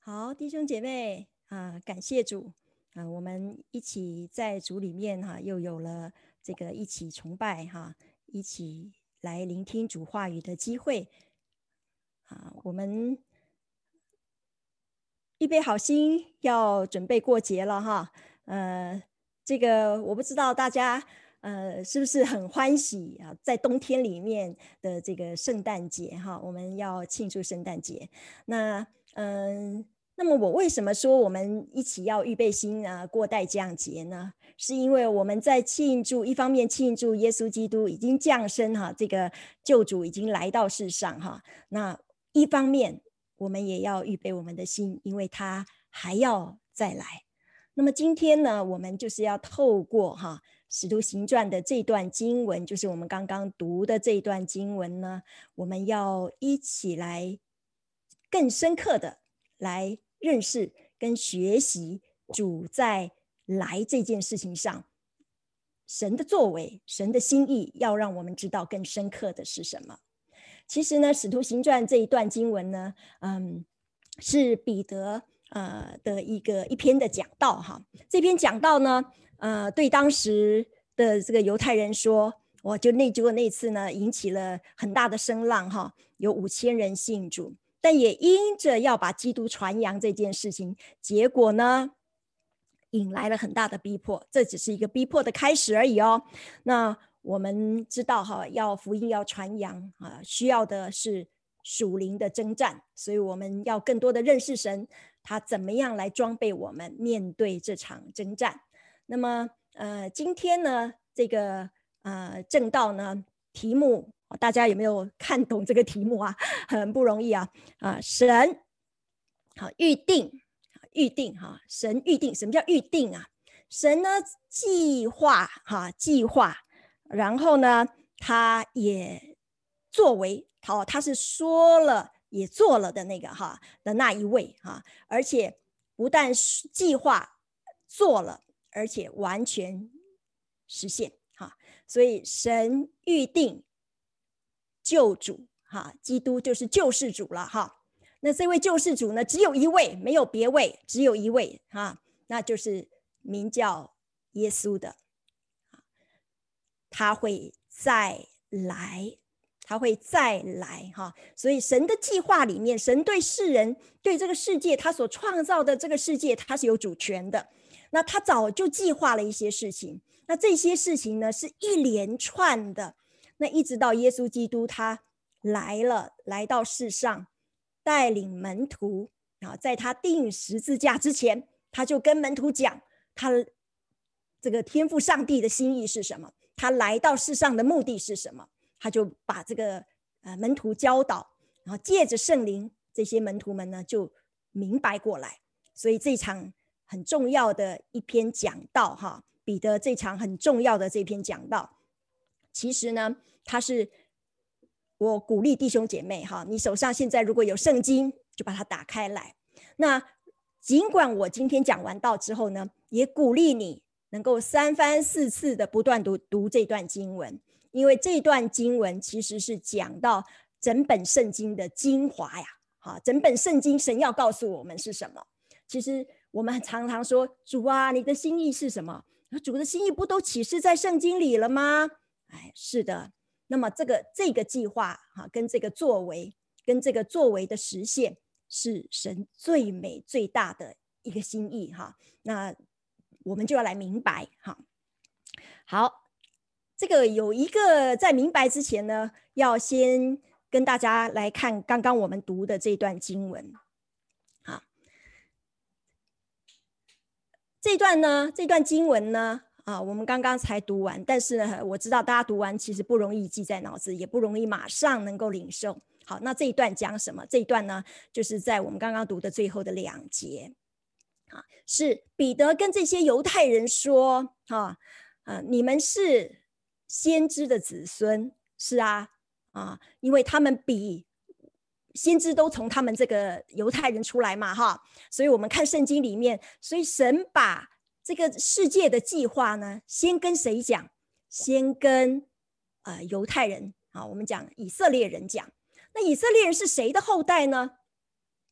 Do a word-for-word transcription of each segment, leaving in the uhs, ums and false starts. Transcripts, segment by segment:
好，弟兄姐妹啊，感谢主啊，我们一起在主里面哈、又有了这个一起崇拜哈、一起来聆听主话语的机会啊。我们预备好心，要准备过节了哈。呃，这个我不知道大家呃是不是很欢喜啊，在冬天里面的这个圣诞节哈，我们要庆祝圣诞节。那嗯、呃那么我为什么说我们一起要预备心啊过代降节呢？是因为我们在庆祝，一方面庆祝耶稣基督已经降生哈，这个救主已经来到世上哈。那一方面我们也要预备我们的心，因为他还要再来。那么今天呢，我们就是要透过哈使徒行传的这段经文，就是我们刚刚读的这段经文呢，我们要一起来更深刻的来认识跟学习主在来这件事情上神的作为，神的心意，要让我们知道更深刻的是什么。其实呢，使徒行传这一段经文呢，嗯，是彼得呃的一个一篇的讲道哈。这篇讲道呢，呃，对当时的这个犹太人说，我就那结果那次呢，引起了很大的声浪哈，有五千人信主，但也因着要把基督传扬这件事情，结果呢，引来了很大的逼迫。这只是一个逼迫的开始而已哦。那我们知道哈，要福音要传扬啊，需要的是属灵的征战，所以我们要更多的认识神，他怎么样来装备我们面对这场征战。那么呃，今天呢，这个呃正道呢题目，大家有没有看懂这个题目啊？很不容易啊啊，神好预定预定哈，神预定，什么叫预定啊？神呢计划哈计划。然后呢，他也作为好，他是说了也做了的那个哈的那一位哈，而且不但计划做了，而且完全实现哈。所以神预定救主哈，基督就是救世主了哈。那这位救世主呢，只有一位，没有别位，只有一位哈，那就是名叫耶稣的。他会再来，他会再来哈。所以神的计划里面，神对世人，对这个世界，他所创造的这个世界，他是有主权的。那他早就计划了一些事情，那这些事情呢，是一连串的。那一直到耶稣基督他来了，来到世上，带领门徒啊，在他钉十字架之前，他就跟门徒讲，他这个天父上帝的心意是什么，他来到世上的目的是什么，他就把这个呃门徒教导，然后借着圣灵，这些门徒们呢就明白过来。所以这场很重要的一篇讲道哈，彼得这场很重要的这篇讲道，其实呢，他是我鼓励弟兄姐妹哈，你手上现在如果有圣经，就把它打开来。那尽管我今天讲完道之后呢，也鼓励你能够三番四次的不断读读这段经文，因为这段经文其实是讲到整本圣经的精华呀。好，整本圣经神要告诉我们是什么？其实我们常常说，主啊，你的心意是什么？主的心意不都启示在圣经里了吗？哎，是的。那么这个这个计划哈，跟这个作为，跟这个作为的实现，是神最美最大的一个心意哈。那我们就要来明白哈。好，这个有一个在明白之前呢，要先跟大家来看刚刚我们读的这段经文。好，这段呢，这段经文呢。啊，我们刚刚才读完，但是呢，我知道大家读完其实不容易记在脑子，也不容易马上能够领受。好，那这一段讲什么？这一段呢，就是在我们刚刚读的最后的两节，啊，是彼得跟这些犹太人说，啊，啊，你们是先知的子孙，是啊，啊，因为他们比先知都从他们这个犹太人出来嘛，哈，所以我们看圣经里面，所以神把这个世界的计划呢，先跟谁讲？先跟呃犹太人啊，我们讲以色列人讲。那以色列人是谁的后代呢？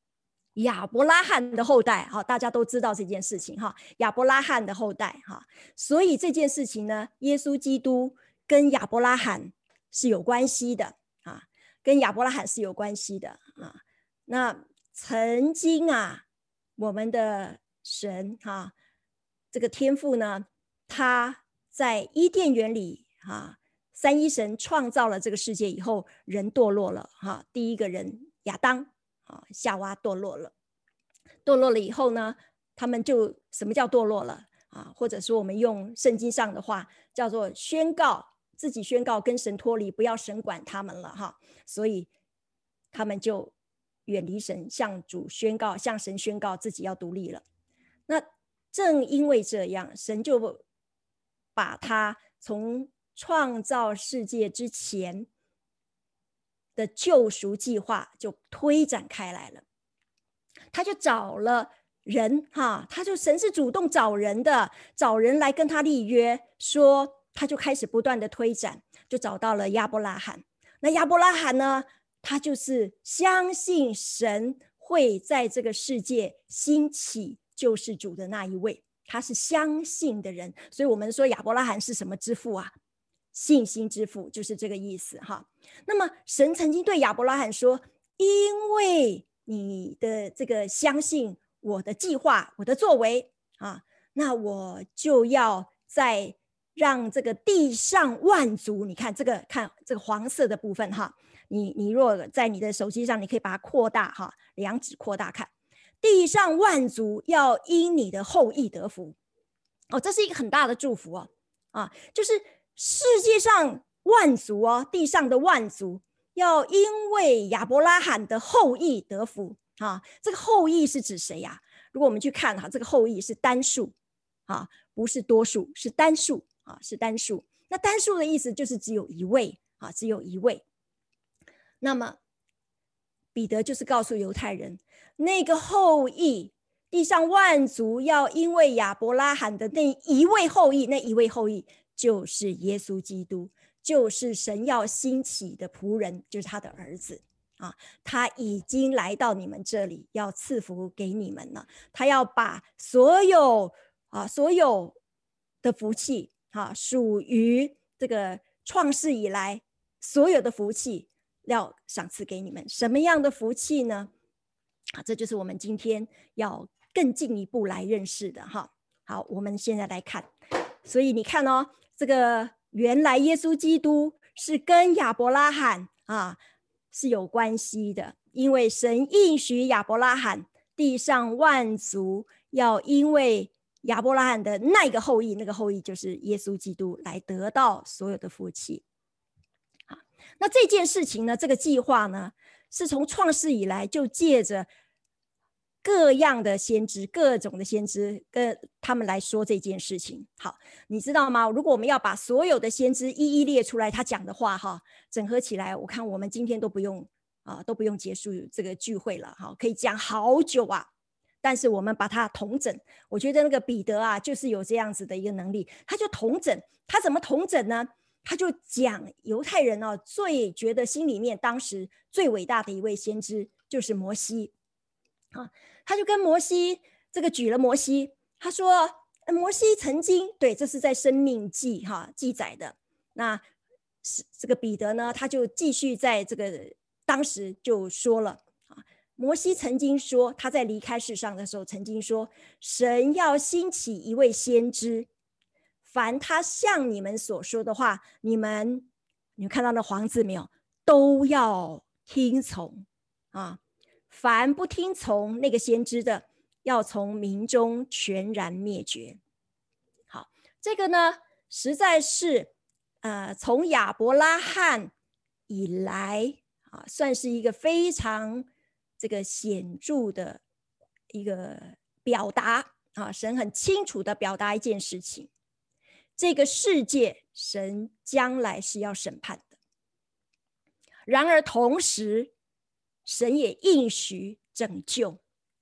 亚伯拉罕的后代，大家都知道这件事情，亚伯拉罕的后代，所以这件事情呢，耶稣基督跟亚伯拉罕是有关系的，跟亚伯拉罕是有关系的。那曾经啊，我们的神这个天父呢，他在伊甸园里三一神创造了这个世界以后，人堕落了，第一个人亚当夏娃堕落了，堕落了以后呢，他们就什么叫堕落了啊？或者说我们用圣经上的话叫做宣告，自己宣告跟神脱离，不要神管他们了哈。所以他们就远离神，向主宣告，向神宣告自己要独立了。那正因为这样，神就把他从创造世界之前的救赎计划就推展开来了，他就找了人哈，他就神是主动找人的，找人来跟他立约，说他就开始不断的推展，就找到了亚伯拉罕。那亚伯拉罕呢，他就是相信神会在这个世界兴起救世主的那一位，他是相信的人，所以我们说亚伯拉罕是什么之父啊？信心之父，就是这个意思哈。那么神曾经对亚伯拉罕说，因为你的这个相信我的计划，我的作为啊，那我就要在让这个地上万族，你看这个看这个黄色的部分哈，你你若在你的手机上，你可以把它扩大哈，两指扩大看，地上万族要因你的后裔得福哦，这是一个很大的祝福哦啊，就是世界上万族哦，地上的万族要因为亚伯拉罕的后裔得福啊。这个后裔是指谁呀、啊？如果我们去看哈，这个后裔是单数啊，不是多数，是单数啊，是单数。那单数的意思就是只有一位啊，只有一位。那么彼得就是告诉犹太人，那个后裔，地上万族要因为亚伯拉罕的那一位后裔，那一位后裔就是耶稣基督，就是神要兴起的仆人，就是他的儿子啊，他已经来到你们这里，要赐福给你们了。他要把所有啊所有的福气啊，属于这个创世以来所有的福气，要赏赐给你们。什么样的福气呢？啊，这就是我们今天要更进一步来认识的哈。好，我们现在来看，所以你看哦，这个原来耶稣基督是跟亚伯拉罕啊是有关系的，因为神应许亚伯拉罕，地上万族要因为亚伯拉罕的那个后裔，那个后裔就是耶稣基督，来得到所有的福气。好，那这件事情呢，这个计划呢，是从创世以来就借着各样的先知，各种的先知跟他们来说这件事情。好，你知道吗？如果我们要把所有的先知一一列出来，他讲的话哈，整合起来，我看我们今天都不用啊，都不用结束这个聚会了哈，可以讲好久啊。但是我们把它统整，我觉得那个彼得啊，就是有这样子的一个能力，他就统整，他怎么统整呢？他就讲犹太人啊，最觉得心里面当时最伟大的一位先知就是摩西啊，他就跟摩西这个举了摩西，他说摩西曾经对，这是在申命记哈记载的。那这个彼得呢，他就继续在这个当时就说了啊，摩西曾经说，他在离开世上的时候曾经说，神要兴起一位先知，凡他向你们所说的话，你们你们看到那黄字没有？都要听从啊！凡不听从那个先知的，要从民中全然灭绝。好，这个呢，实在是呃，从亚伯拉罕以来啊，算是一个非常这个显著的一个表达啊，神很清楚的表达一件事情。这个世界神将来是要审判的，然而同时神也应许拯救，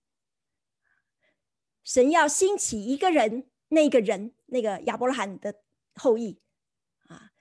神要兴起一个人，那个人那个亚伯拉罕的后裔啊，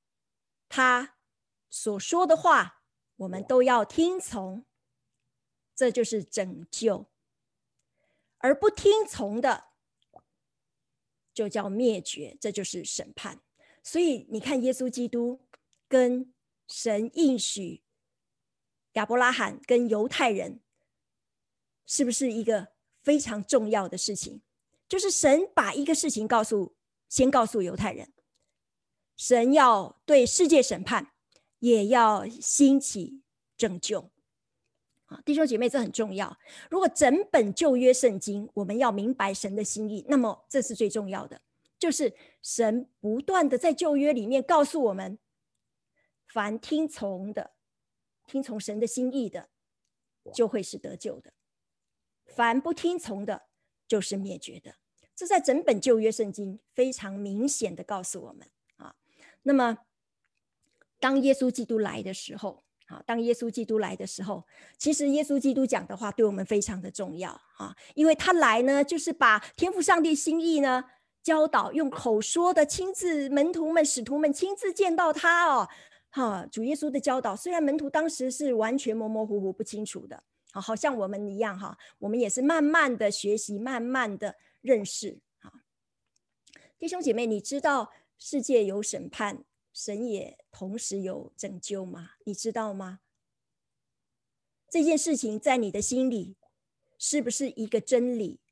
他所说的话我们都要听从， 这就是拯救；而不听从的就叫灭绝，这就是审判。所以你看，耶稣基督跟神应许亚伯拉罕跟犹太人，是不是一个非常重要的事情？就是神把一个事情告诉，先告诉犹太人，神要对世界审判，也要兴起拯救。弟兄姐妹，这很重要。如果整本旧约圣经我们要明白神的心意，那么这是最重要的，就是神不断的在旧约里面告诉我们，凡听从的，听从神的心意的，就会是得救的；凡不听从的，就是灭绝的。这在整本旧约圣经非常明显的告诉我们啊。那么当耶稣基督来的时候，啊，当耶稣基督来的时候，其实耶稣基督讲的话对我们非常的重要啊，因为他来呢，就是把天父上帝心意呢教导，用口说的，亲自门徒们、使徒们亲自见到他哦，哈，主耶稣的教导，虽然门徒当时是完全模模糊糊不清楚的，好，好像我们一样哈，我们也是慢慢的学习，慢慢的认识啊。弟兄姐妹，你知道世界有审判，神也同时有拯救吗？你知道吗？这件事情在你的心里是不是一个真理？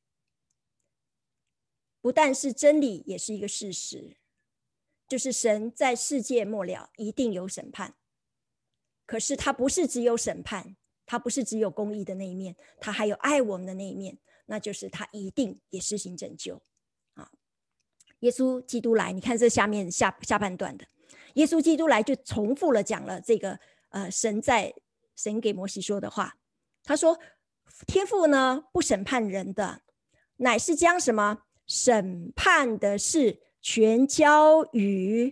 不但是真理，也是一个事实，就是神在世界末了一定有审判。可是他不是只有审判，他不是只有公义的那一面，他还有爱我们的那一面，那就是他一定也施行拯救啊。耶稣基督来，你看这下面 下, 下半段的，耶稣基督来就重复了讲了这个呃神在神给摩西说的话，他说天父呢不审判人的，乃是将什么审判的事全交于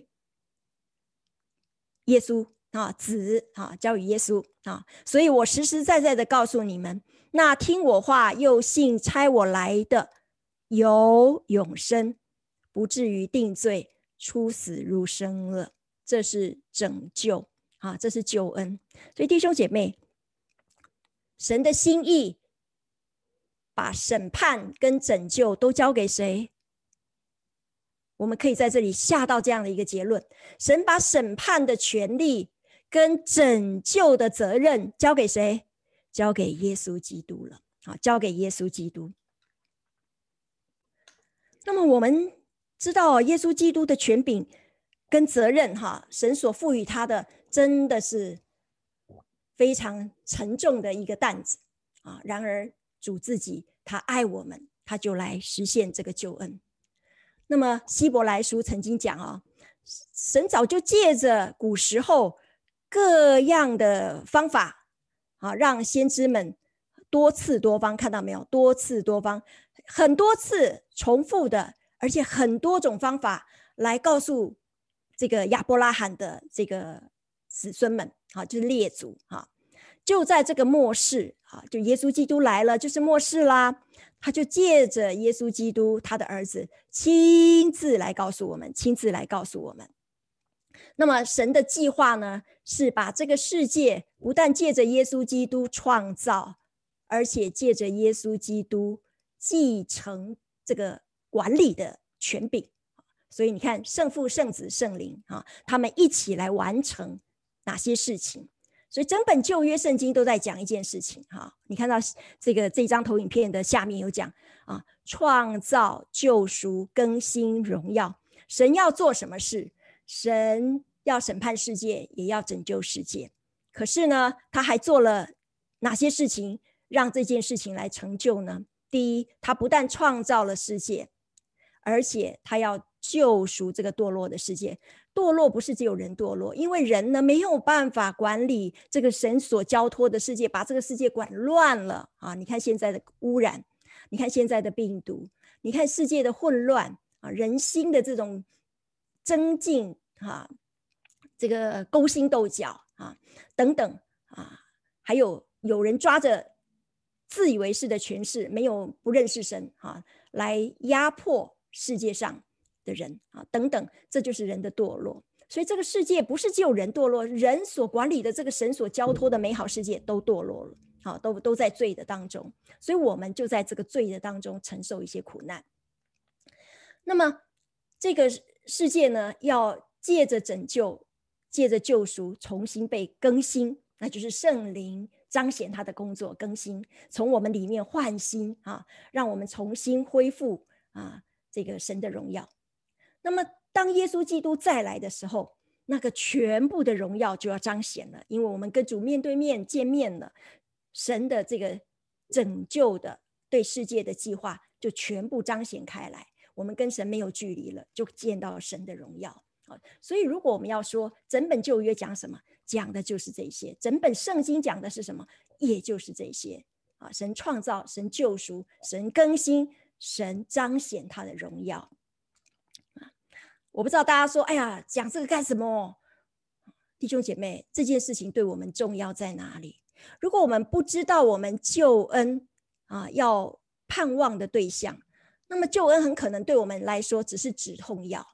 耶稣啊，子啊，交于耶稣啊。所以我实实在在的告诉你们，那听我话又信差我来的有永生，不至于定罪，出死入生了。这是拯救啊，这是救恩。所以弟兄姐妹，神的心意把审判跟拯救都交给谁？我们可以在这里下到这样的一个结论，神把审判的权利跟拯救的责任交给谁？交给耶稣基督了啊，交给耶稣基督。那么我们知道耶稣基督的权柄跟责任哈，神所赋予他的真的是非常沉重的一个担子啊。然而主自己他爱我们，他就来实现这个救恩。那么希伯来书曾经讲啊，神早就借着古时候各样的方法啊，让先知们多次多方，看到没有？多次多方，很多次重复的，而且很多种方法来告诉这个亚伯拉罕的这个子孙们啊，就是列祖啊。就在这个末世啊，就耶稣基督来了，就是末世啦。他就借着耶稣基督他的儿子亲自来告诉我们，亲自来告诉我们。那么神的计划呢，是把这个世界不但借着耶稣基督创造，而且借着耶稣基督继承这个管理的权柄。所以你看，圣父、圣子、圣灵啊，他们一起来完成哪些事情？所以整本旧约圣经都在讲一件事情哈，你看到这个这张投影片的下面有讲啊，创造、救赎、更新、荣耀。神要做什么事？神要审判世界，也要拯救世界。可是呢，他还做了哪些事情让这件事情来成就呢？第一，他不但创造了世界，而且他要救赎这个堕落的世界。堕落不是只有人堕落，因为人呢没有办法管理这个神所交托的世界，把这个世界管乱了啊！你看现在的污染，你看现在的病毒，你看世界的混乱啊，人心的这种增进啊，这个勾心斗角啊等等啊，还有有人抓着自以为是的权势，没有不认识神啊，来压迫世界上的人啊，等等，这就是人的堕落。所以这个世界不是只有人堕落，人所管理的这个神所交托的美好世界都堕落了好，都都在罪的当中，所以我们就在这个罪的当中承受一些苦难。那么这个世界呢，要借着拯救，借着救赎，重新被更新，那就是圣灵彰显他的工作，更新，从我们里面换新啊，让我们重新恢复啊这个神的荣耀。那么当耶稣基督再来的时候，那个全部的荣耀就要彰显了，因为我们跟主面对面见面了，神的这个拯救的对世界的计划就全部彰显开来，我们跟神没有距离了，就见到神的荣耀。所以如果我们要说整本旧约讲什么，讲的就是这些，整本圣经讲的是什么，也就是这些。神创造，神救赎，神更新，神彰显他的荣耀。我不知道大家说，哎呀，讲这个干什么？弟兄姐妹，这件事情对我们重要在哪里？如果我们不知道我们救恩啊要盼望的对象，那么救恩很可能对我们来说只是止痛药，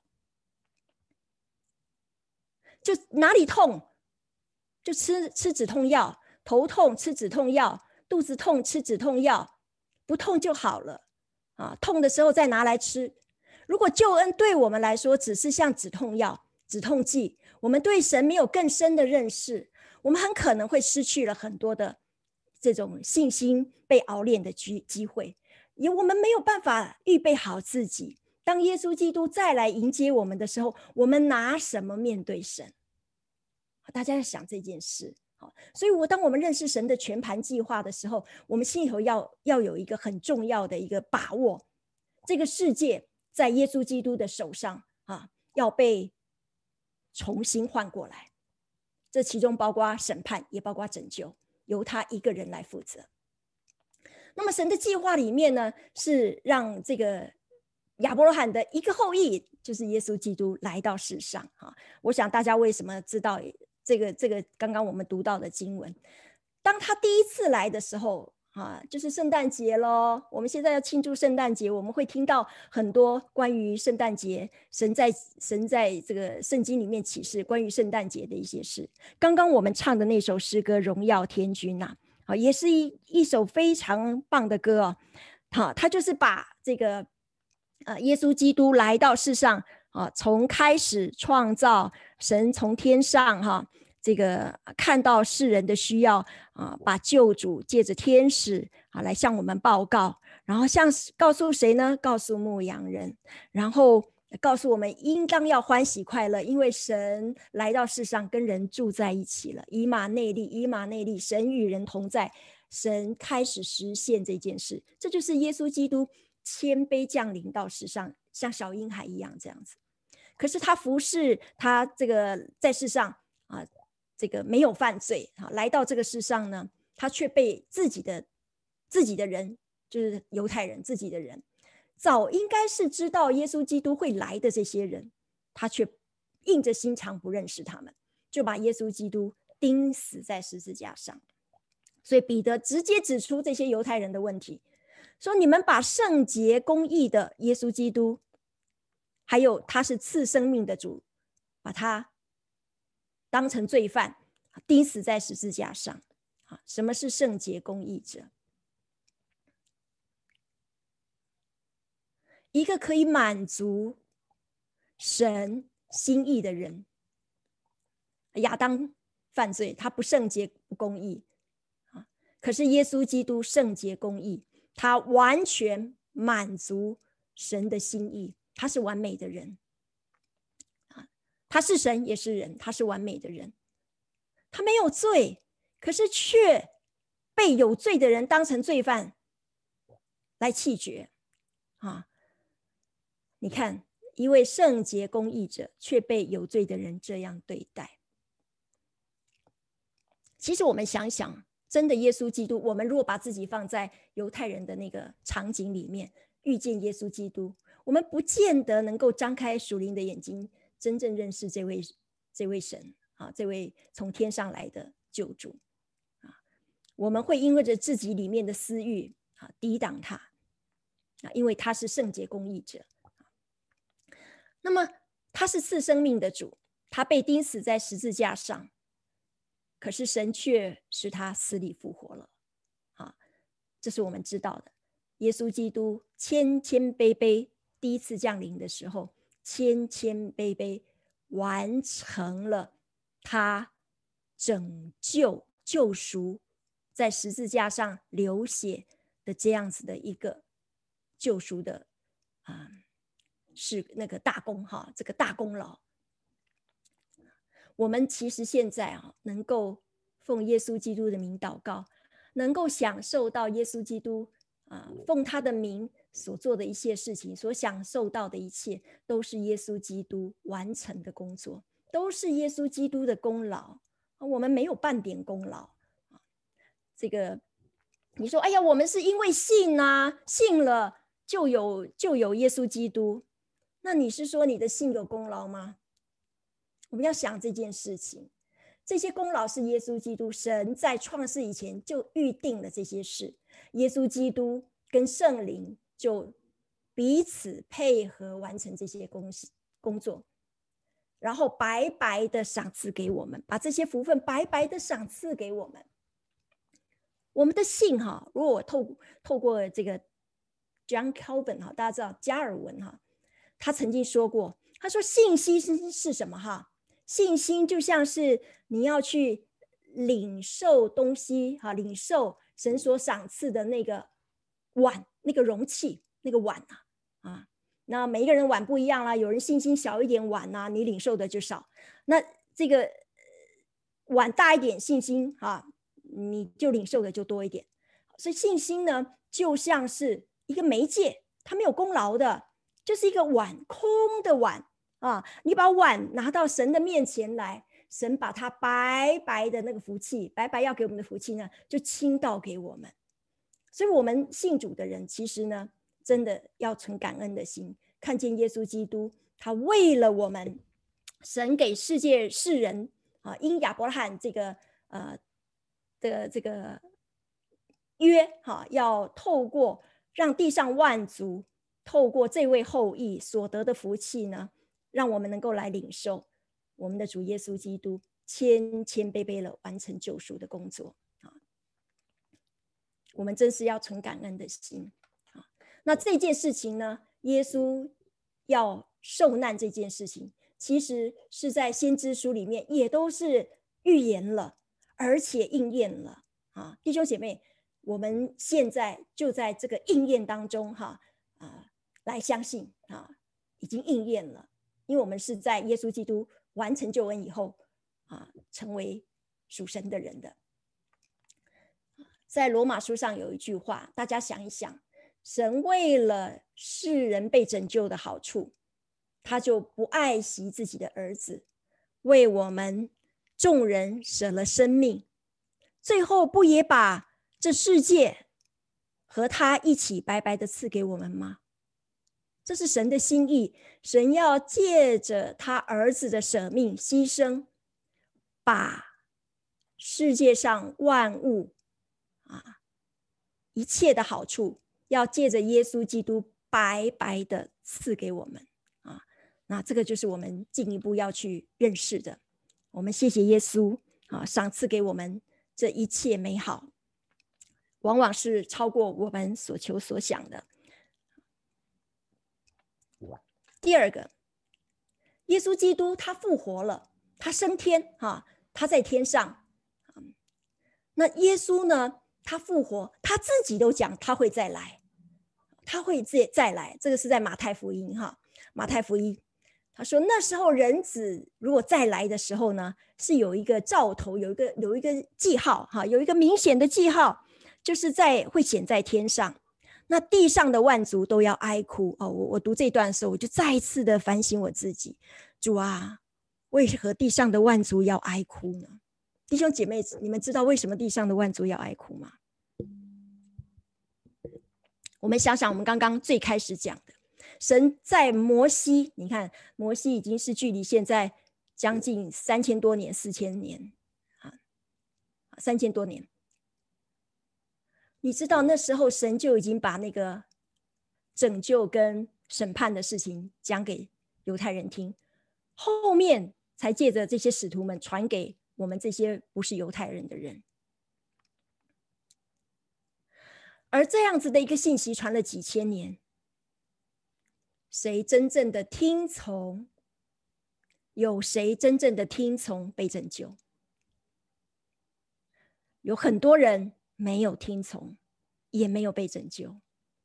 就哪里痛就吃吃止痛药，头痛吃止痛药，肚子痛吃止痛药，不痛就好了啊，痛的时候再拿来吃。如果救恩对我们来说只是像止痛药、止痛剂，我们对神没有更深的认识，我们很可能会失去了很多的这种信心被熬炼的机会，也我们没有办法预备好自己。当耶稣基督再来迎接我们的时候，我们拿什么面对神？大家在想这件事。所以我当我们认识神的全盘计划的时候，我们心里头要要有一个很重要的一个把握，这个世界在耶稣基督的手上啊，要被重新换过来，这其中包括审判，也包括拯救，由他一个人来负责。那么神的计划里面呢，是让这个亚伯拉罕的一个后裔，就是耶稣基督来到世上。我想大家为什么知道这个这个刚刚我们读到的经文，当他第一次来的时候啊，就是圣诞节咯，我们现在要庆祝圣诞节，我们会听到很多关于圣诞节，神在神在这个圣经里面启示关于圣诞节的一些事。刚刚我们唱的那首诗歌《荣耀天君》啊，啊也是一一首非常棒的歌哦。好，他就是把这个呃耶稣基督来到世上啊，从开始创造，神从天上哈、啊。这个看到世人的需要啊，把救主借着天使啊来向我们报告，然后向告诉谁呢？告诉牧羊人，然后告诉我们应当要欢喜快乐，因为神来到世上跟人住在一起了。以马内利，以马内利，神与人同在，神开始实现这件事，这就是耶稣基督谦卑降临到世上，像小婴孩一样这样子。可是他服侍他这个在世上啊。这个没有犯罪，来到这个世上呢，他却被自己的自己的人，就是犹太人自己的人，早应该是知道耶稣基督会来的这些人，他却硬着心肠不认识他们，就把耶稣基督钉死在十字架上。所以彼得直接指出这些犹太人的问题，说你们把圣洁公义的耶稣基督，还有他是赐生命的主，把他当成罪犯钉死在十字架上。什么是圣洁公义者？一个可以满足神心意的人。亚当犯罪，他不圣洁不公义，可是耶稣基督圣洁公义，他完全满足神的心意，他是完美的人。他是神也是人，他是完美的人，他没有罪，可是却被有罪的人当成罪犯来弃绝啊！你看，一位圣洁公义者却被有罪的人这样对待。其实我们想想，真的耶稣基督，我们如果把自己放在犹太人的那个场景里面，遇见耶稣基督，我们不见得能够张开属灵的眼睛，真正认识这位这位神啊，这位从天上来的救主啊。我们会因为着自己里面的私欲啊抵挡他啊，因为他是圣洁公义者。那么他是赐生命的主，他被钉死在十字架上，可是神却使他死里复活了这是我们知道的。耶稣基督谦谦卑卑第一次降临的时候，谦谦卑卑完成了他拯救救赎，在十字架上流血的这样子的一个救赎的、呃、是那个大功哈，这个大功劳。我们其实现在啊，能够奉耶稣基督的名祷告，能够享受到耶稣基督啊、呃，奉他的名所做的一些事情，所享受到的一切，都是耶稣基督完成的工作，都是耶稣基督的功劳，我们没有半点功劳。这个你说，哎呀，我们是因为信啊，信了就有就有耶稣基督，那你是说你的信有功劳吗？我们要想这件事情，这些功劳是耶稣基督，神在创世以前就预定了这些事，耶稣基督跟圣灵就彼此配合完成这些工作，然后白白的赏赐给我们，把这些福分白白的赏赐给我们。我们的信哈，如果我透透过这个 John Calvin 哈，大家知道加尔文哈，他曾经说过，他说信心是什么哈？信心就像是你要去领受东西哈，领受神所赏赐的那个碗、那个容器、那个碗啊啊。那每一个人碗不一样啦，有人信心小一点碗啊，你领受的就少。那这个碗大一点，信心啊，你就领受的就多一点。所以信心呢，就像是一个媒介，它没有功劳的，就是一个碗，空的碗啊。你把碗拿到神的面前来，神把他白白的那个福气，白白要给我们的福气呢，就倾倒给我们。所以我们信主的人，其实呢，真的要存感恩的心，看见耶稣基督，他为了我们，神给世界世人啊，因亚伯拉罕这个呃的这个约哈，要透过让地上万族透过这位后裔所得的福气呢，让我们能够来领受我们的主耶稣基督谦谦卑卑了完成救赎的工作啊。我们真是要存感恩的心啊。那这件事情呢，耶稣要受难这件事情，其实是在先知书里面也都是预言了，而且应验了啊。弟兄姐妹，我们现在就在这个应验当中哈啊，来相信啊，已经应验了，因为我们是在耶稣基督完成救恩以后啊，成为属神的人的。在罗马书上有一句话，大家想一想，神为了世人被拯救的好处，他就不爱惜自己的儿子，为我们众人舍了生命，最后不也把这世界和他一起白白的赐给我们吗？这是神的心意，神要借着他儿子的舍命牺牲，把世界上万物啊，一切的好处要借着耶稣基督白白的赐给我们啊。那这个就是我们进一步要去认识的。我们谢谢耶稣啊，赏赐给我们这一切美好，往往是超过我们所求所想的。第二个，耶稣基督他复活了，他升天啊，他在天上。那耶稣呢，他复活，他自己都讲他会再来，他会再来。这个是在马太福音哈，马太福音他说那时候人子如果再来的时候呢，是有一个兆头，有一个有一个记号哈，有一个明显的记号，就是在会显在天上。那地上的万族都要哀哭哦。我我读这段的时候，我就再一次的反省我自己，主啊，为何地上的万族要哀哭呢？弟兄姐妹，你们知道为什么地上的万族要哀哭吗？我们想想，我们刚刚最开始讲的，神在摩西，你看摩西已经是距离现在将近三千多年、四千年啊，三千多年。你知道那时候神就已经把那个拯救跟审判的事情讲给犹太人听，后面才借着这些使徒们传给我们这些不是犹太人的人。 而这样子的一个信息传了几千年，谁真正的听从？有谁真正的听从被拯救？有很多人没有听从，也没有被拯救。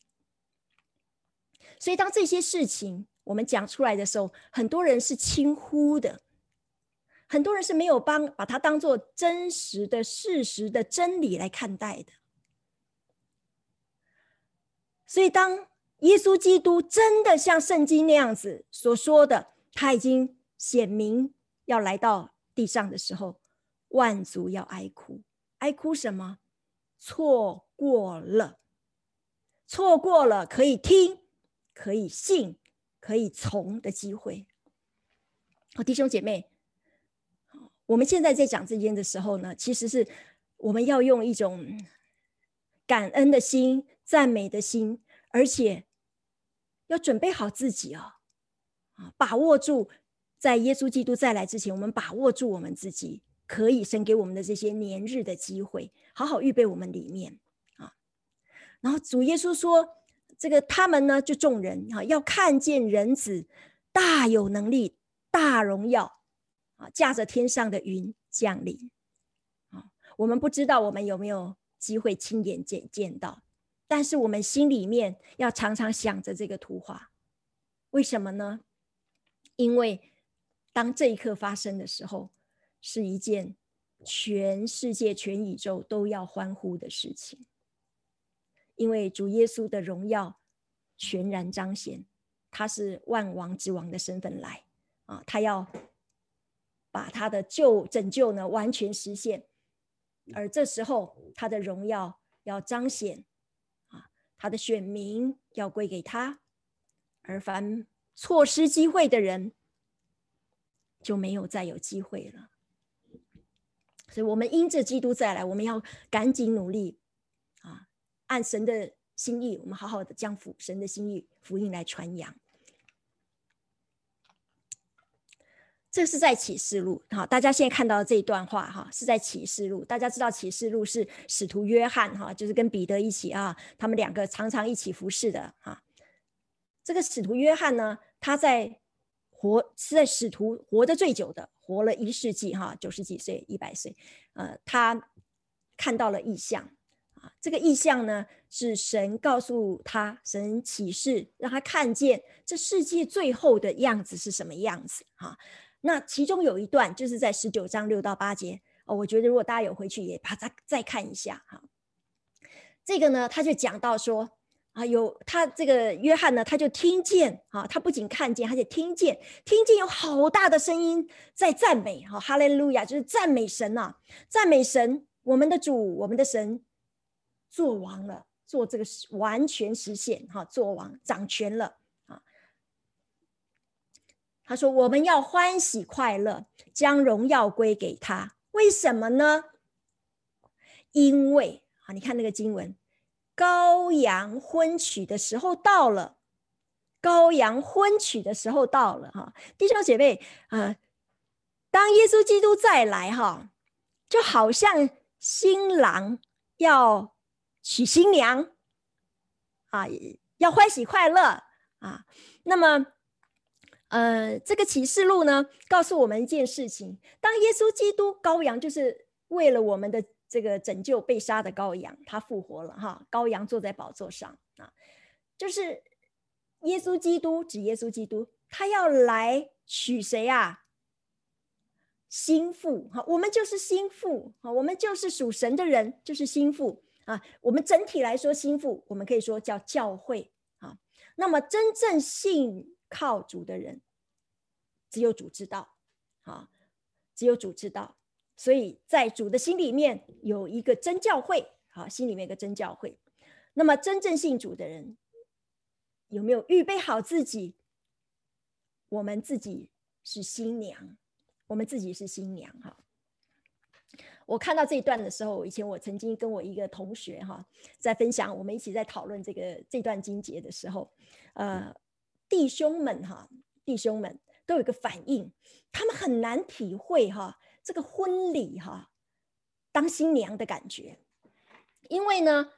所以当这些事情我们讲出来的时候，很多人是轻忽的，很多人是没有帮把它当作真实的事实的真理来看待的。所以当耶稣基督真的像圣经那样子所说的，他已经显明要来到地上的时候，万族要哀哭。哀哭什么？错过了，错过了可以听、可以信、可以从的机会。好，弟兄姐妹，我们现在在讲这件的时候呢，其实是我们要用一种感恩的心、赞美的心，而且要准备好自己哦，把握住在耶稣基督再来之前，我们把握住我们自己可以神给我们的这些年日的机会，好好预备我们里面啊。然后主耶稣说，这个他们呢，就众人啊，要看见人子大有能力、大荣耀啊，驾着天上的云降临啊。我们不知道我们有没有机会亲眼见见到，但是我们心里面要常常想着这个图画。为什么呢？因为当这一刻发生的时候，是一件全世界全宇宙都要欢呼的事情，因为主耶稣的荣耀全然彰显，他是万王之王的身份来啊，他要把他的救拯救呢完全实现，而这时候他的荣耀要彰显啊，他的选民要归给他，而凡错失机会的人就没有再有机会了。所以我们因着基督再来，我们要赶紧努力啊，按神的心意，我们好好的将福神的心意福音来传扬。这是在启示录，大家现在看到的这一段话是在启示录。大家知道启示录是使徒约翰，就是跟彼得一起啊，他们两个常常一起服侍的啊。这个使徒约翰呢，他在活是在使徒活得最久的，活了一世纪哈，九十几岁、一百岁。呃，他看到了异象啊，这个异象呢是神告诉他，神启示让他看见这世界最后的样子是什么样子哈。那其中有一段就是在十九章六到八节哦，我觉得如果大家有回去也把它再看一下哈。这个呢，他就讲到说。啊，有他这个约翰呢，他就听见啊，他不仅看见，他就听见，听见有好大的声音在赞美，哈，哈利路亚，就是赞美神啊，赞美神，我们的主，我们的神做王了，做这个完全实现，哈，做王掌权了啊。他说我们要欢喜快乐，将荣耀归给他，为什么呢？因为啊，你看那个经文。羔羊婚娶的时候到了，羔羊婚娶的时候到了哈，弟兄姐妹，呃，当耶稣基督再来哈，就好像新郎要娶新娘啊，要欢喜快乐啊。那么，呃，这个启示录呢，告诉我们一件事情：当耶稣基督羔羊，就是为了我们的。这个拯救被杀的羔羊，他复活了哈，羔羊坐在宝座上啊，就是耶稣基督，指耶稣基督，他要来娶谁啊？新妇哈，我们就是新妇哈，我们就是属神的人，就是新妇啊。我们整体来说，新妇我们可以说叫教会啊。那么真正信靠主的人，只有主知道啊，只有主知道。所以在主的心里面有一个真教会，好，心里面有一个真教会。那么真正信主的人有没有预备好自己？我们自己是新娘，我们自己是新娘哈。我看到这一段的时候，以前我曾经跟我一个同学哈在分享，我们一起在讨论这个这段经节的时候，呃，弟兄们哈，弟兄们都有一个反应，他们很难体会哈。这个婚礼哈，当新娘的感觉，因为呢，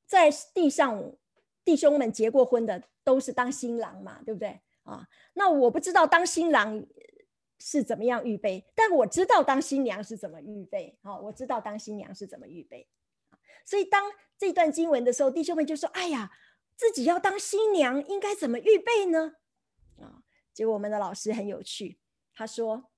在地上弟兄们结过婚的都是当新郎嘛，对不对啊？那我不知道当新郎是怎么样预备，但我知道当新娘是怎么预备啊，我知道当新娘是怎么预备。所以当这段经文的时候，弟兄们就说：哎呀，自己要当新娘应该怎么预备呢？啊，结果我们的老师很有趣，他说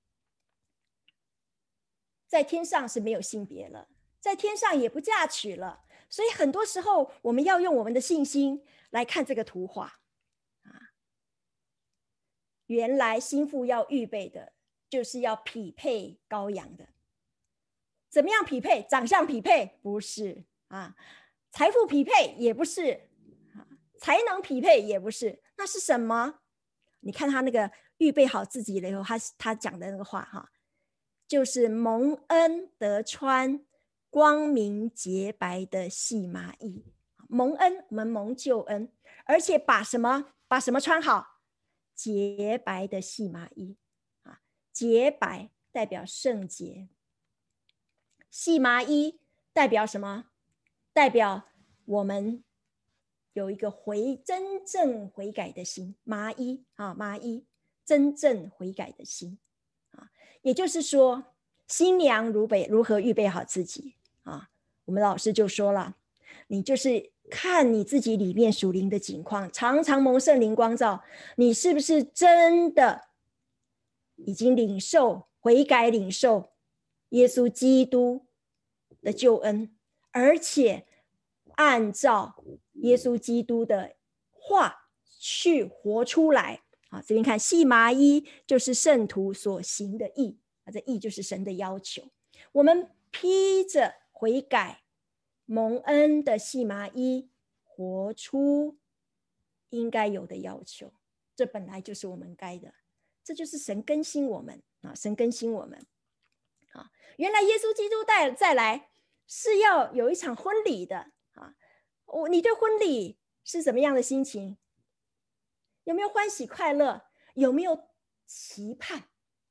在天上是没有性别了，在天上也不嫁娶了，所以很多时候我们要用我们的信心来看这个图画啊。原来新妇要预备的就是要匹配羔羊的。怎么样匹配？长相匹配？不是啊。财富匹配？也不是啊。才能匹配？也不是。那是什么？你看他那个预备好自己了以后，他他讲的那个话哈，就是蒙恩得穿光明洁白的细麻衣。蒙恩，我们蒙救恩，而且把什么把什么穿好？洁白的细麻衣啊，洁白代表圣洁，细麻衣代表什么？代表我们有一个回真正悔改的心，麻衣啊，麻衣真正悔改的心啊，也就是说，新娘如备如何预备好自己啊？我们老师就说了，你就是看你自己里面属灵的景况，常常蒙圣灵光照，你是不是真的已经领受悔改，领受耶稣基督的救恩，而且按照耶稣基督的话去活出来啊！这边看细麻衣就是圣徒所行的义啊，这义就是神的要求。我们披着悔改蒙恩的细麻衣，活出应该有的要求。这本来就是我们该的，这就是神更新我们啊！神更新我们啊！原来耶稣基督带再来是要有一场婚礼的啊！你对婚礼是怎么样的心情？有没有欢喜快乐？有没有期盼？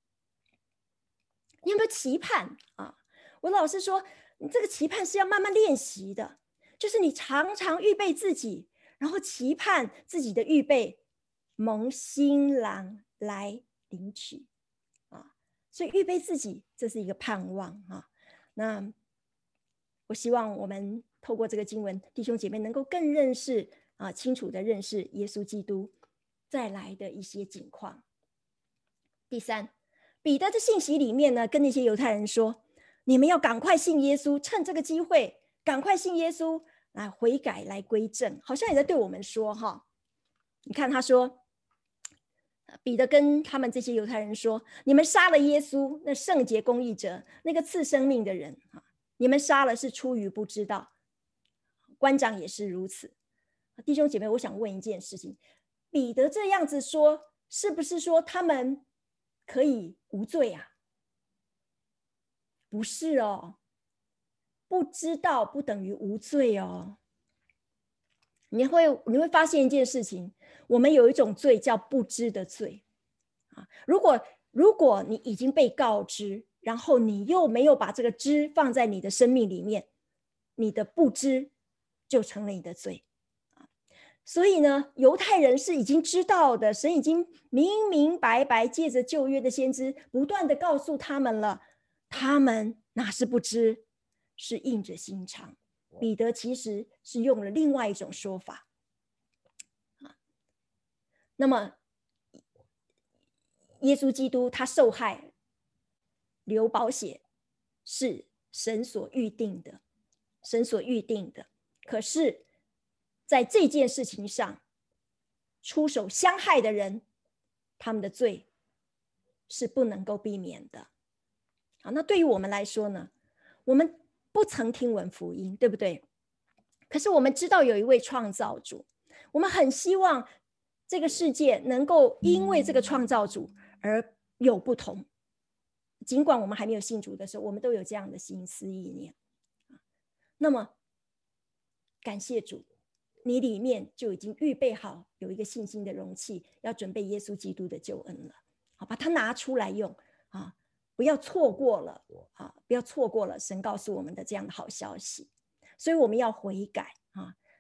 你有没有期盼啊？我老师说，你这个期盼是要慢慢练习的，就是你常常预备自己，然后期盼自己的预备蒙新郎来领取啊。所以预备自己，这是一个盼望啊。那我希望我们透过这个经文，弟兄姐妹能够更认识啊，清楚的认识耶稣基督再来的一些景况。第三，彼得的信息里面呢，跟那些犹太人说，你们要赶快信耶稣，趁这个机会赶快信耶稣，来悔改，来归正，好像也在对我们说哈。你看他说，彼得跟他们这些犹太人说，你们杀了耶稣，那圣洁公义者，那个赐生命的人，你们杀了是出于不知道，官长也是如此。弟兄姐妹，我想问一件事情，彼得这样子说，是不是说他们可以无罪啊？不是哦，不知道不等于无罪哦。你会你会发现一件事情，我们有一种罪叫不知的罪啊。如果如果你已经被告知，然后你又没有把这个知放在你的生命里面，你的不知就成了你的罪。所以呢，犹太人是已经知道的，神已经明明白白借着旧约的先知不断的告诉他们了，他们哪是不知，是硬着心肠。彼得其实是用了另外一种说法。那么耶稣基督他受害流宝血是神所预定的，神所预定的。可是在这件事情上，出手相害的人，他们的罪是不能够避免的。好，那对于我们来说呢，我们不曾听闻福音，对不对？可是我们知道有一位创造主，我们很希望这个世界能够因为这个创造主而有不同。尽管我们还没有信主的时候，我们都有这样的心思意念。那么感谢主，你里面就已经预备好有一个信心的容器，要准备耶稣基督的救恩了。好，把它拿出来用啊，不要错过了啊，不要错过了神告诉我们的这样的好消息。所以我们要悔改啊，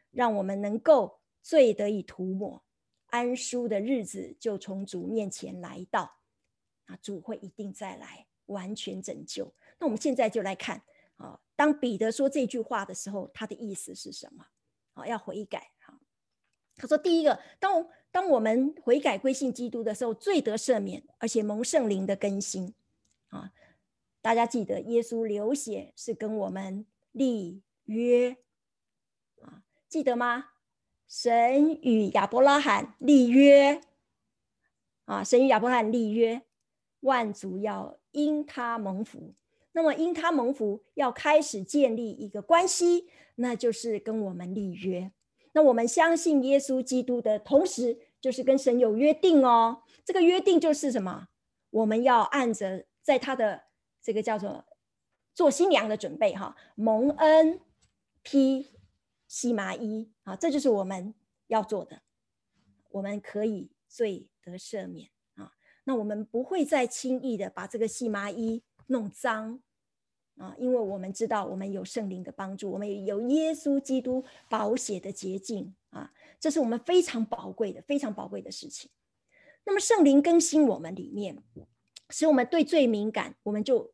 让我们能够罪得以涂抹，安舒的日子就从主面前来到。那主会一定再来完全拯救。那我们现在就来看啊，当彼得说这句话的时候，他的意思是什么？啊，要悔改。他说第一个，当当我们悔改归信基督的时候，罪得赦免，而且蒙圣灵的更新啊。大家记得耶稣流血是跟我们立约啊，记得吗？神与亚伯拉罕立约啊，神与亚伯拉罕立约，万族要因他蒙福。那么因他蒙福，要开始建立一个关系，那就是跟我们立约。那我们相信耶稣基督的同时，就是跟神有约定哦。这个约定就是什么？我们要按着在他的这个叫做做新娘的准备哈，蒙恩披细麻衣啊，这就是我们要做的。我们可以罪得赦免啊，那我们不会再轻易的把这个细麻衣弄脏啊，因为我们知道我们有圣灵的帮助，我们有耶稣基督宝血的洁净啊，这是我们非常宝贵的非常宝贵的事情。那么圣灵更新我们里面，使我们对罪敏感，我们就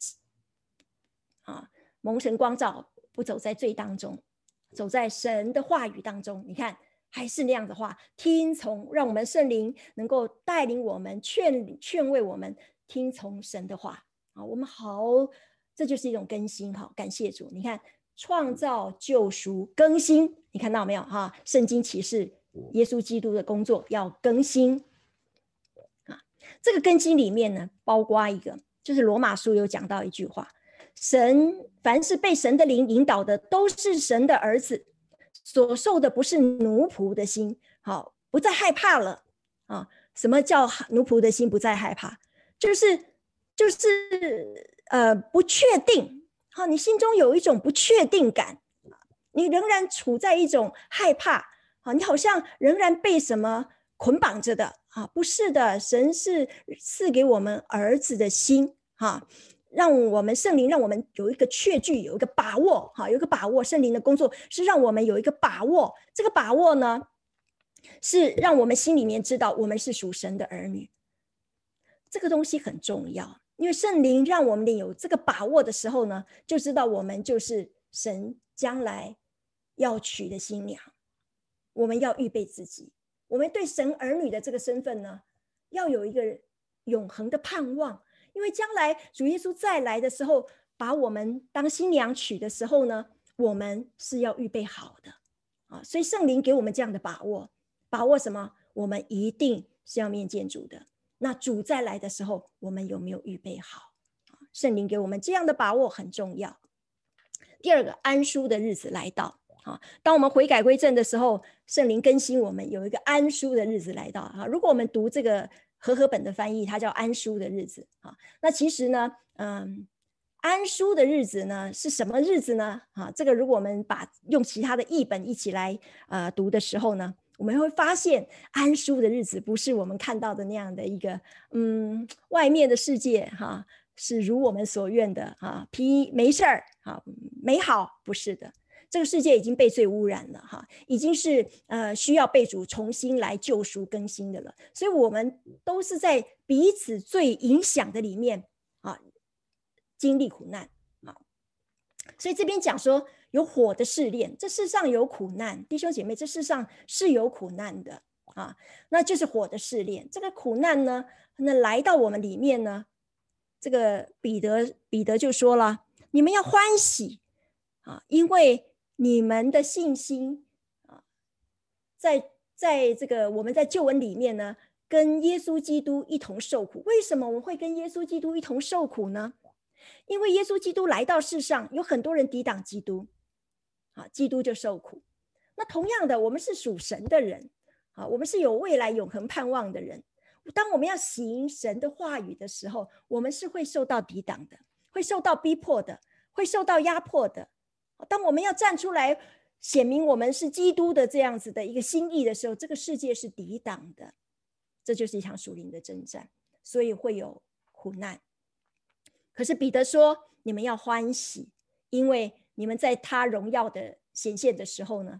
啊蒙神光照，不走在罪当中，走在神的话语当中。你看还是那样的话，听从，让我们圣灵能够带领我们，劝劝慰我们听从神的话啊，我们好，这就是一种更新。好，感谢主。你看创造、救赎、更新，你看到没有哈？圣经启示耶稣基督的工作要更新啊。这个更新里面呢，包括一个，就是罗马书有讲到一句话：神凡是被神的灵引导的，都是神的儿子。所受的不是奴仆的心，好，不再害怕了啊！什么叫奴仆的心不再害怕？就是就是呃不确定，好，你心中有一种不确定感，你仍然处在一种害怕，好，你好像仍然被什么捆绑着的啊？不是的，神是赐给我们儿子的心哈。让我们圣灵让我们有一个确据，有一个把握，有一个把握。圣灵的工作是让我们有一个把握，这个把握呢，是让我们心里面知道我们是属神的儿女。这个东西很重要，因为圣灵让我们有这个把握的时候呢，就知道我们就是神将来要娶的新娘。我们要预备自己，我们对神儿女的这个身份呢，要有一个永恒的盼望。因为将来主耶稣再来的时候，把我们当新娘娶的时候呢，我们是要预备好的啊。所以圣灵给我们这样的把握，把握什么？我们一定是要面见主的。那主再来的时候，我们有没有预备好？圣灵给我们这样的把握很重要。第二个，安舒的日子来到啊。当我们悔改归正的时候，圣灵更新我们，有一个安舒的日子来到啊。如果我们读这个和合本的翻译，它叫安舒的日子啊。那其实呢，嗯，安舒的日子呢是什么日子呢？啊，这个如果我们把用其他的译本一起来呃读的时候呢，我们会发现安舒的日子不是我们看到的那样的一个嗯外面的世界哈、啊，是如我们所愿的啊，皮没事儿啊，美好，不是的。这个世界已经被罪污染了哈，已经是呃需要被主重新来救赎更新的了，所以我们都是在彼此罪影响的里面啊经历苦难啊。所以这边讲说有火的试炼，这世上有苦难，弟兄姐妹，这世上是有苦难的啊，那就是火的试炼。这个苦难呢，那来到我们里面呢，这个彼得彼得就说了，你们要欢喜啊，因为你们的信心啊，在在这个我们在救恩里面呢，跟耶稣基督一同受苦。为什么我们会跟耶稣基督一同受苦呢？因为耶稣基督来到世上，有很多人抵挡基督啊，基督就受苦。那同样的，我们是属神的人啊，我们是有未来永恒盼望的人。当我们要行神的话语的时候，我们是会受到抵挡的，会受到逼迫的，会受到压迫的。当我们要站出来显明我们是基督的这样子的一个心意的时候，这个世界是抵挡的，这就是一场属灵的征战，所以会有苦难。可是彼得说，你们要欢喜，因为你们在他荣耀的显现的时候呢，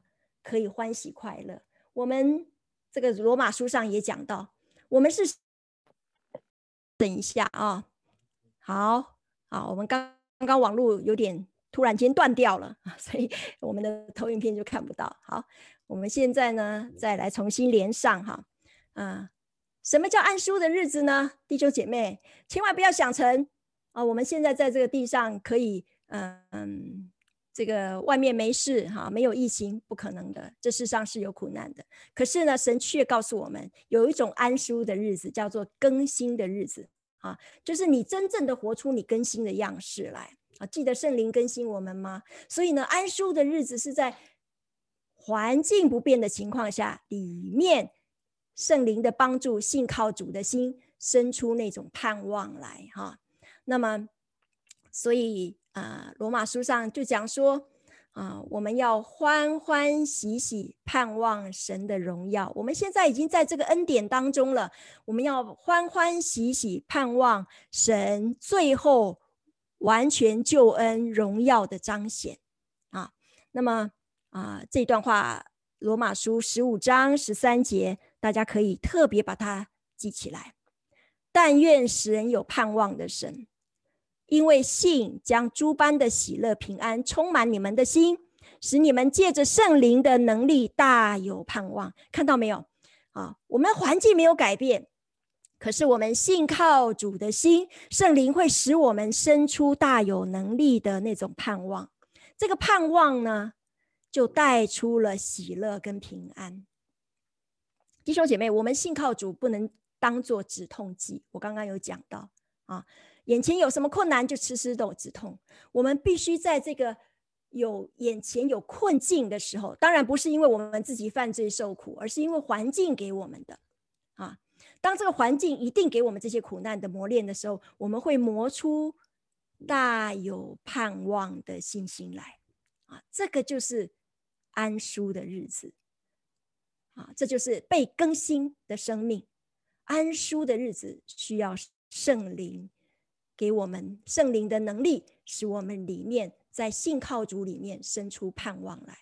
可以欢喜快乐。我们这个罗马书上也讲到，我们是等一下啊，好好，我们刚刚刚网络有点突然间断掉了，所以我们的投影片就看不到。好，我们现在呢再来重新连上哈，啊，什么叫安舒的日子呢？弟兄姐妹，千万不要想成啊，我们现在在这个地上可以，嗯，这个外面没事哈，没有疫情，不可能的，这世上是有苦难的。可是呢，神却告诉我们，有一种安舒的日子，叫做更新的日子啊，就是你真正的活出你更新的样式来啊。记得圣灵更新我们吗？所以呢，安舒的日子是在环境不变的情况下，里面圣灵的帮助，信靠主的心，生出那种盼望来哈。那么，所以啊、呃，罗马书上就讲说啊、呃，我们要欢欢喜喜盼望神的荣耀。我们现在已经在这个恩典当中了，我们要欢欢喜喜盼望神最后完全救恩荣耀的彰显啊。那么啊、呃，这段话罗马书十五章十三节，大家可以特别把它记起来。但愿使人有盼望的神，因为信将诸般的喜乐平安充满你们的心，使你们借着圣灵的能力大有盼望。看到没有啊？我们环境没有改变，可是我们信靠主的心，圣灵会使我们生出大有能力的那种盼望。这个盼望呢，就带出了喜乐跟平安。弟兄姐妹，我们信靠主不能当作止痛剂，我刚刚有讲到啊，眼前有什么困难就吃吃豆止痛。我们必须在这个有眼前有困境的时候，当然不是因为我们自己犯罪受苦，而是因为环境给我们的啊。当这个环境一定给我们这些苦难的磨练的时候，我们会磨出大有盼望的信心来啊。这个就是安舒的日子啊，这就是被更新的生命。安舒的日子需要圣灵给我们圣灵的能力，使我们里面在信靠主里面生出盼望来。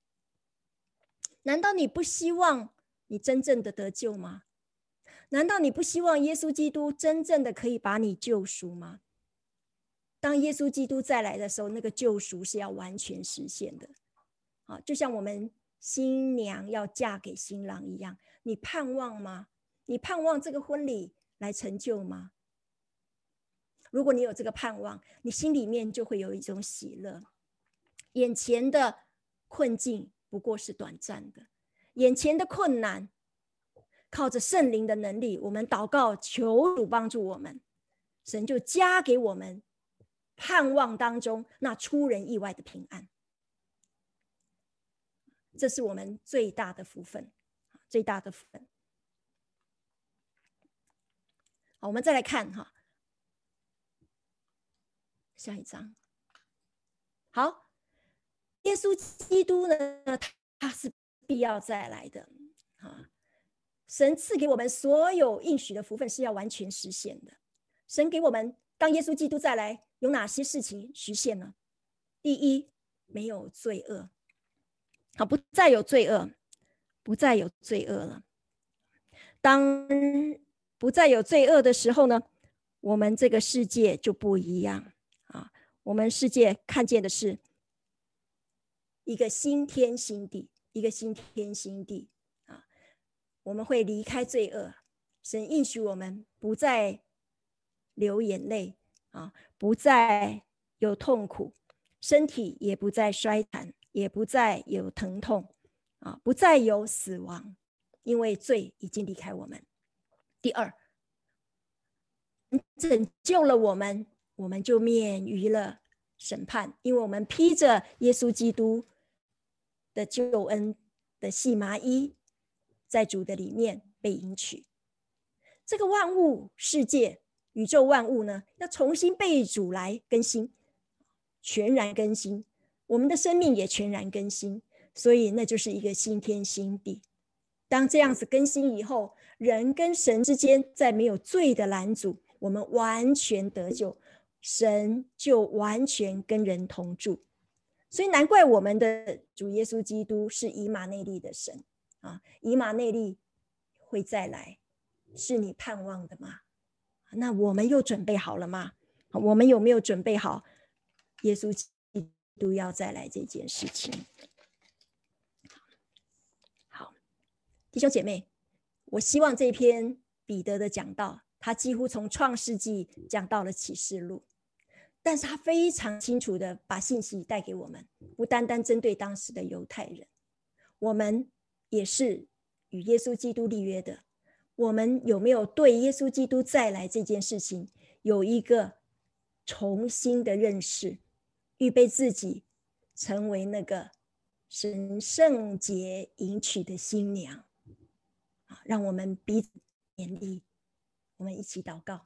难道你不希望你真正的得救吗？难道你不希望耶稣基督真正的可以把你救赎吗？当耶稣基督再来的时候，那个救赎是要完全实现的啊，就像我们新娘要嫁给新郎一样，你盼望吗？你盼望这个婚礼来成就吗？如果你有这个盼望，你心里面就会有一种喜乐。眼前的困境不过是短暂的，眼前的困难靠着圣灵的能力，我们祷告求主帮助我们，神就加给我们盼望当中那出人意外的平安。这是我们最大的福分，最大的福分。好，我们再来看哈，下一章。好，耶稣基督呢，他是必要再来的啊。神赐给我们所有应许的福分是要完全实现的。神给我们，当耶稣基督再来，有哪些事情实现呢？第一，没有罪恶，好，不再有罪恶，不再有罪恶了。当不再有罪恶的时候呢，我们这个世界就不一样啊。我们世界看见的是一个新天新地，一个新天新地啊。我们会离开罪恶，神应许我们不再流眼泪啊，不再有痛苦，身体也不再衰残，也不再有疼痛啊，不再有死亡，因为罪已经离开我们。第二，拯救了我们，我们就免于了审判，因为我们披着耶稣基督的救恩的细麻衣，在主的里面被迎娶。这个万物世界宇宙万物呢，要重新被主来更新，全然更新，我们的生命也全然更新，所以那就是一个新天新地。当这样子更新以后，人跟神之间再没有罪的拦阻，我们完全得救，神就完全跟人同住。 所以难怪我们的主耶稣基督是以马内利的神啊，以马内利会再来，是你盼望的吗？那我们又准备好了吗？我们有没有准备好耶稣基督要再来这件事情？好，弟兄姐妹，我希望这篇彼得的讲道，他几乎从创世纪讲到了启示录，但是他非常清楚的把信息带给我们，不单单针对当时的犹太人，我们也是与耶稣基督立约的，我们有没有对耶稣基督再来这件事情有一个重新的认识，预备自己成为那个神圣洁迎娶的新娘？让我们彼此勉励，我们一起祷告。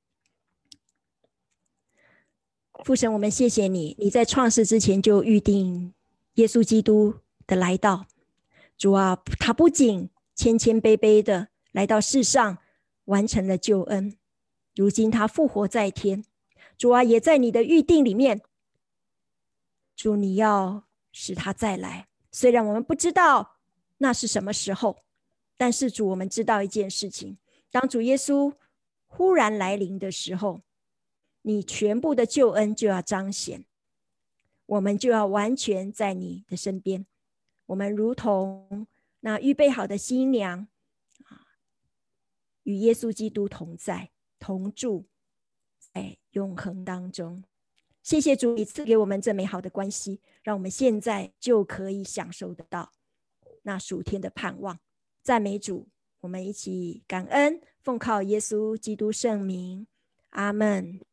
父神，我们谢谢你，你在创世之前就预定耶稣基督的来到。主啊，他不仅谦谦卑卑的来到世上，完成了救恩，如今他复活在天。主啊，也在你的预定里面，主你要使他再来。虽然我们不知道那是什么时候，但是主，我们知道一件事情，当主耶稣忽然来临的时候，你全部的救恩就要彰显，我们就要完全在你的身边，我们如同那预备好的新娘，与耶稣基督同在同住在永恒当中。谢谢主，你赐给我们这美好的关系，让我们现在就可以享受得到那属天的盼望。赞美主，我们一起感恩，奉靠耶稣基督圣名，阿们。